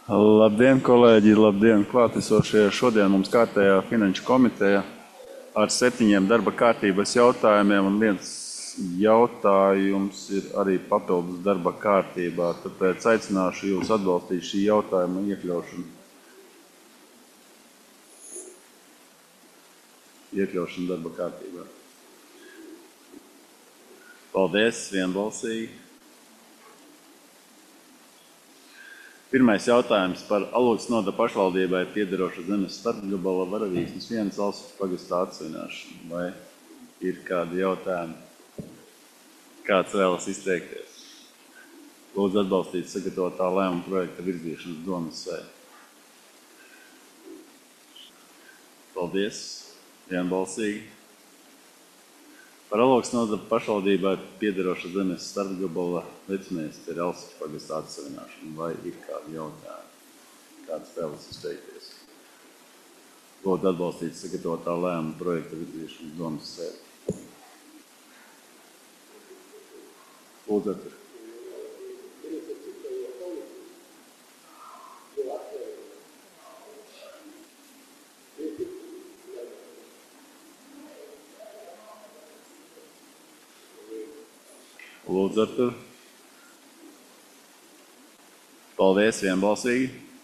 Labdien, kolēģi, labdien, klātesošie. Šodien mums kārtējā finanšu komiteja ar 7 darba kārtības jautājumiem, un viens jautājums ir arī papildus darba kārtībā. Tāpēc aicināšu jūs atbalstīt šī jautājuma iekļaušanu darba kārtībā. Paldies, vienbalsīgi. Pirmais jautājums par Alūksnes novada pašvaldībai piederošu zemes starpgabala Varavīksnes 1 Alsupes pagastā atsvināšanu. Vai ir kādi jautājumi? Kāds vēlas izteikties? Lūdzu atbalstīt sagatavotā lēmuma projekta virzīšanas domas sēdi. Paldies, vienbalsīgi. Par Alūksnes novada pašvaldībai piederošu zemes starpgabala vecmēsteri Alsupes pagastā atsvināšanu. Vai ir kādi jautājumi? Kāds vēlas izteikties? Lūdzu atbalstīt sagatavotā lēmuma projekta virzīšanas domas sēdi. Lūdzu atver. Lūdzu atver. Paldies, vienbalsīgi.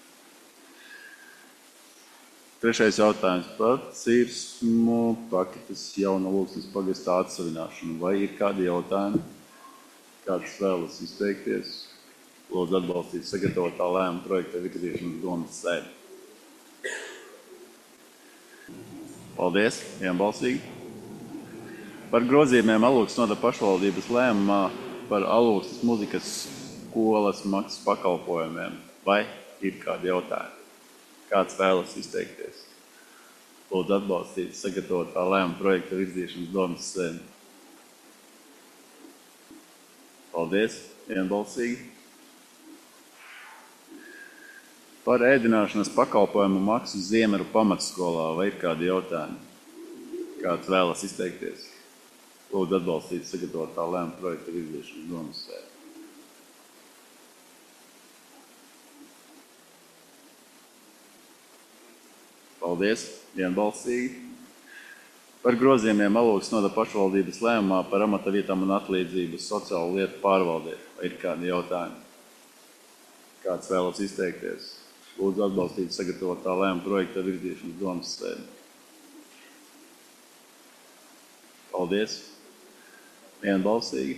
Trešais jautājums par Cirsmu paketes jauna Alūksnes pagastā atsavināšanu. Vai ir kādi jautājumi? Kāds vēlas izteikties? Lūdzu atbalstīt sagatavotā lēmuma projekta virzīšanas domas sēdi. Paldies, vienbalsīgi. Par grozījumiem Alūksnes novada pašvaldības lēmumā par Alūksnes muzikas skolas maksas pakalpojumiem. Vai ir kādi jautājumi? Kāds vēlas izteikties? Lūdzu atbalstīt sagatavotā lēmuma projekta virzīšanas domas sēdi. Paldies, vienbalsīgi. Par ēdināšanas pakalpojumu maksu Ziemeru pamatskolā. Vai ir kādi jautājumi? Kāds vēlas izteikties? Lūdzu atbalstīt sagatavotā lēmuma projekta virzīšanas domas sēdi. Paldies, vienbalsīgi. Par grozījumiem Alūksnes novada pašvaldības lēmumā par amata vietām un atlīdzību sociālo lietu pārvaldē. Vai ir kādi jautājumi? Kāds vēlas izteikties? Lūdzu atbalstīt sagatavotā lēmuma projekta virzīšanas domas sēdi. Paldies, vienbalsīgi.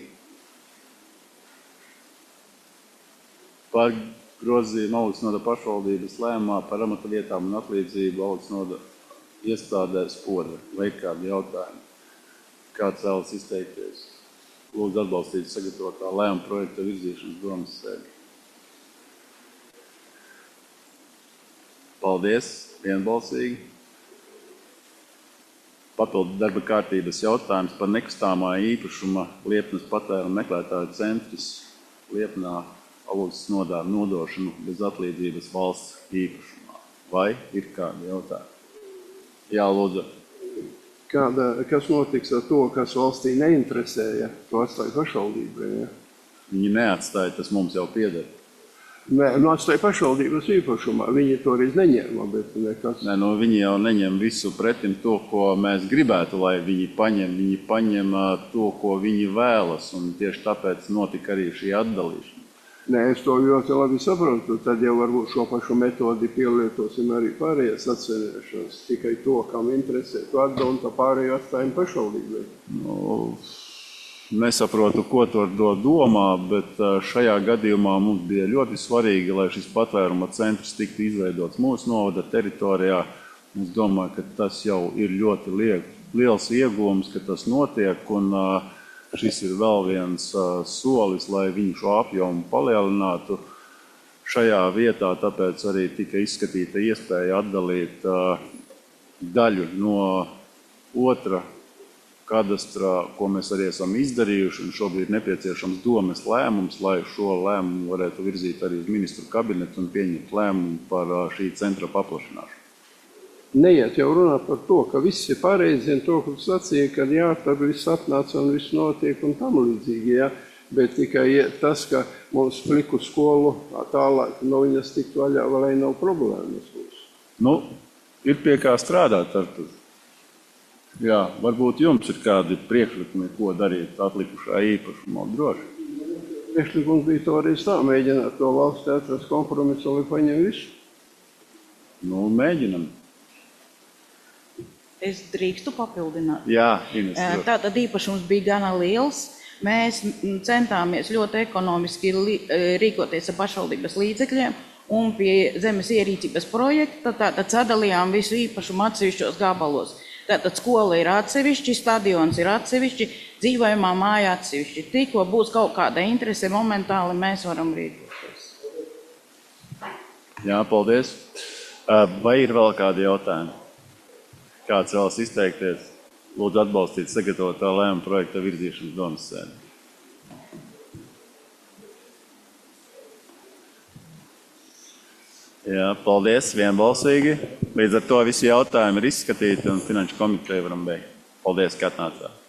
Par grozījumu Alūksnes novada pašvaldības lēmumā par amata vietām un atlīdzību Alūksnes novada iestādē Spora. Vai ir kādi jautājumi? Kāds vēlas izteikties? Lūdzu atbalstīt sagatavotā lēmuma projekta virzīšanas domas sēdi. Paldies, vienbalsīgi. Papildu darba kārtības jautājums par nekustāmā īpašuma Liepnas patvērumu meklētāju centrs Liepnā Alūksnes nodā nodošanu bez atlīdzības valsts īpašumā. Vai ir kādi jautājumi? Jā, lūdzu. Kas notiks ar to, kas valstī neinteresēja, to atstāja pašvaldībai? Ja? Viņi neatstāja, tas mums jau pieder. Nē, atstāja pašvaldības īpašumā. Viņi to arī neņēma, bet nekas. Nē, viņi jau neņem visu pretim to, ko mēs gribētu, lai viņi paņem. Viņi paņem to, ko viņi vēlas, un tieši tāpēc notika arī šī atdalīšana. Nē, es to ļoti labi saprotu, tad jau varbūt šo pašu metodi pielietosim arī pārējās atsvenēšanas. Tikai to, kam interesē, to atdala un to pārējo atstājam pašvaldībai. Nesaprotu, ko to domā, bet šajā gadījumā mums bija ļoti svarīgi, lai šis patvēruma centrs tiktu izveidots mūsu novada teritorijā. Es domāju, ka tas jau ir ļoti liels iegūms, ka tas notiek, un šis ir vēl viens solis, lai viņu šo apjomu palielinātu šajā vietā, tāpēc arī tika izskatīta iespēja atdalīt daļu no otra kadastrā, ko mēs arī esam izdarījuši, un šobrīd nepieciešams domes lēmums, lai šo lēmumu varētu virzīt arī uz ministru kabinetu un pieņemt lēmumu par šī centra paplašināšanu. Neiet jau runā par to, ka viss ir pareizi, un to, ka sacīja, ka jā, tad viss atnāca un viss notiek un tam līdzīgi, jā. Bet tikai tas, ka mūsu pliku skolu tālāk, viņas tiktu vaļā, vai nav problēmas būs. Nu, ir pie kā strādāt ar to. Jā, varbūt jums ir kādi priekšlikumi, ko darīt atlikušā īpašumā droši. Priekšlikums bija toreiz tā, mēģināt to valsts atrast kompromisu, lai paņem visu. Nu, mēģinam. Es drīkstu papildināt. Jā, Ines. Tātad īpašums bija gana liels. Mēs centāmies ļoti ekonomiski rīkoties ar pašvaldības līdzekļiem un pie zemes ierīcības projekta tātad sadalījām visu īpašumu atsevišķos gabalos. Tātad skola ir atsevišķi, stadions ir atsevišķi, dzīvojamā māja atsevišķi. Tikko būs kaut kāda interese, momentāli mēs varam rīkoties. Jā, paldies. Vai ir vēl kādi jautājumi? Kāds vēlas izteikties? Lūdzu atbalstīt sagatavotā lēmuma projekta virzīšanas domas sēdi. Jā, paldies, vienbalsīgi. Līdz ar to visi jautājumi ir izskatīti un Finanšu komiteju varam beigt. Paldies, ka atnācāt.